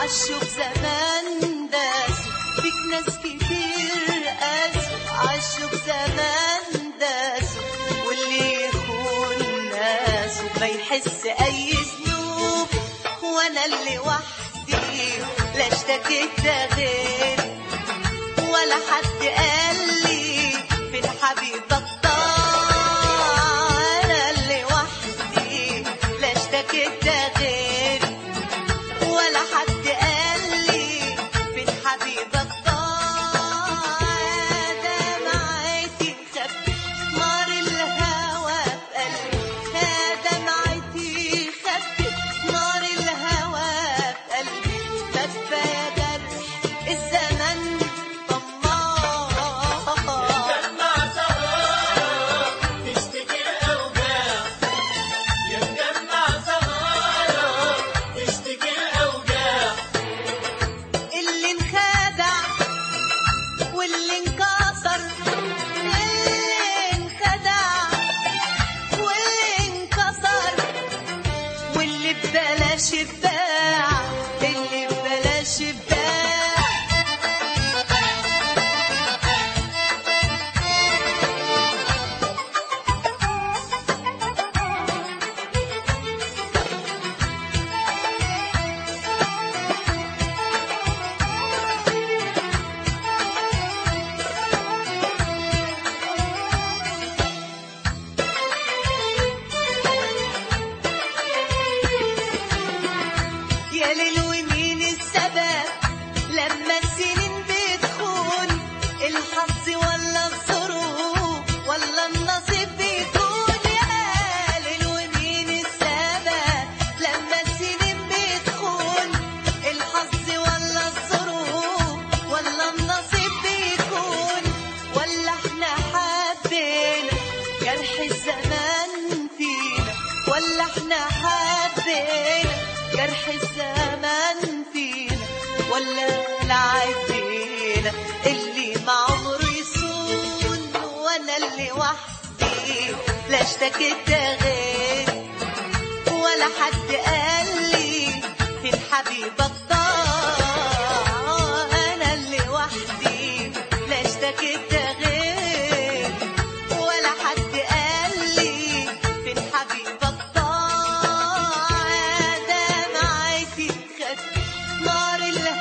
عاشوا بزمان داسوا فيك ناس كتير قاسوا، عاشوا بزمان داسوا واللي يخون ناسه ما يحس أي ذنوب. وأنا اللي وحدي لا اشتكيت غير ولا حد قال لي فين حبيبك ضاع. أنا اللي وحدي لا اشتكيت غير ولا حد قال لي فين حبيبك ضاع. دمعتي خفت نار الهوى بقلبي، دمعتي خفت نار الهوى بقلبي. كفاية جرح الزمن شباع اللي ببلاش باع. يا ليل ومين السبب لما السنين بتخون، الحظ ولا الظروف ولا النصيب بيكون. يا ليل ومين السبب لما السنين بتخون، الحظ ولا الظروف ولا النصيب بيكون. ولا احنا حبينا جرح الزمان فينا، ولا احنا حبينا جرح الزمان فينا، ولا العيب فينا اللي ما عمره يصون. وانا اللي وحدي لا اشتكيت غير ولا حد قال لي فين حبيبك ضاع. انا اللي وحدي لا اشتكيت غير ولا حد قال لي فين حبيبك ضاع. نار الهوى